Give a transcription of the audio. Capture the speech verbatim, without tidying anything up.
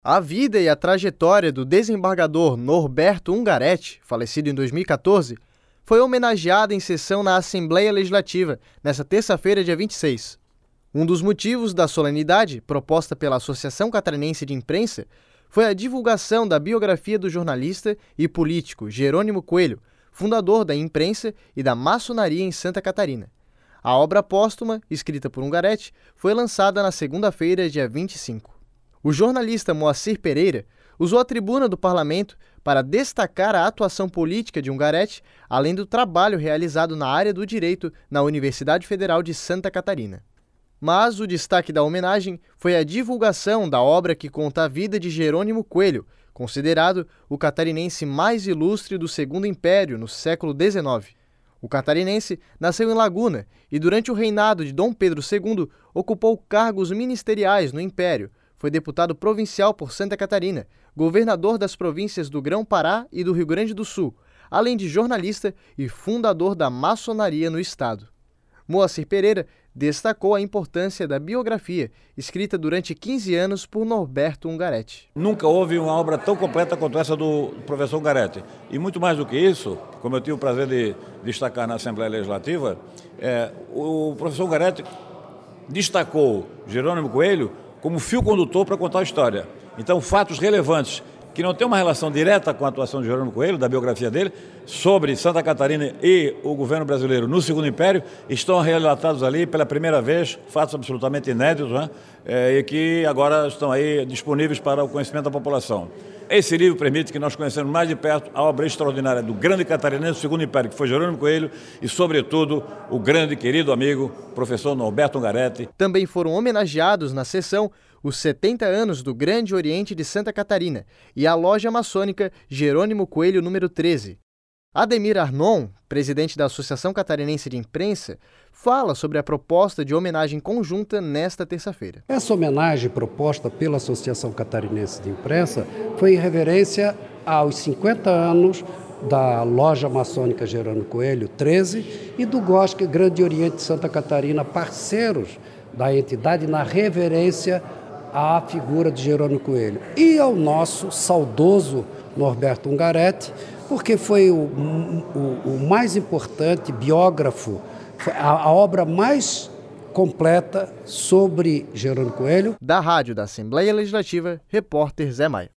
A vida e a trajetória do desembargador Norberto Ungaretti, falecido em dois mil e quatorze, foi homenageada em sessão na Assembleia Legislativa, nesta terça-feira, dia vinte e seis. Um dos motivos da solenidade, proposta pela Associação Catarinense de Imprensa, foi a divulgação da biografia do jornalista e político Jerônimo Coelho, fundador da imprensa e da maçonaria em Santa Catarina. A obra póstuma, escrita por Ungaretti, foi lançada na segunda-feira, dia vinte e cinco. O jornalista Moacir Pereira usou a tribuna do parlamento para destacar a atuação política de Ungaretti, além do trabalho realizado na área do direito na Universidade Federal de Santa Catarina. Mas o destaque da homenagem foi a divulgação da obra que conta a vida de Jerônimo Coelho, considerado o catarinense mais ilustre do Segundo Império no século dezenove. O catarinense nasceu em Laguna e, durante o reinado de Dom Pedro segundo, ocupou cargos ministeriais no Império. Foi deputado provincial por Santa Catarina, governador das províncias do Grão-Pará e do Rio Grande do Sul, além de jornalista e fundador da maçonaria no estado. Moacir Pereira destacou a importância da biografia, escrita durante quinze anos por Norberto Ungaretti. Nunca houve uma obra tão completa quanto essa do professor Ungaretti. E muito mais do que isso, como eu tive o prazer de destacar na Assembleia Legislativa, é, o professor Ungaretti destacou Jerônimo Coelho como fio condutor para contar a história. Então, fatos relevantes que não têm uma relação direta com a atuação de Jerônimo Coelho, da biografia dele, sobre Santa Catarina e o governo brasileiro no Segundo Império, estão relatados ali pela primeira vez, fatos absolutamente inéditos, né? É, e que agora estão aí disponíveis para o conhecimento da população. Esse livro permite que nós conheçamos mais de perto a obra extraordinária do grande catarinense do Segundo Império, que foi Jerônimo Coelho, e, sobretudo, o grande querido amigo, professor Norberto Ungaretti. Também foram homenageados na sessão os setenta anos do Grande Oriente de Santa Catarina e a loja maçônica Jerônimo Coelho número treze. Ademir Arnon, presidente da Associação Catarinense de Imprensa, fala sobre a proposta de homenagem conjunta nesta terça-feira. Essa homenagem proposta pela Associação Catarinense de Imprensa foi em reverência aos cinquenta anos da loja maçônica Jerônimo Coelho treze e do G O S C Grande Oriente de Santa Catarina, parceiros da entidade, na reverência à figura de Jerônimo Coelho e ao nosso saudoso Norberto Ungaretti, porque foi o, o, o mais importante biógrafo, a, a obra mais completa sobre Jerônimo Coelho. Da Rádio da Assembleia Legislativa, repórter Zé Maia.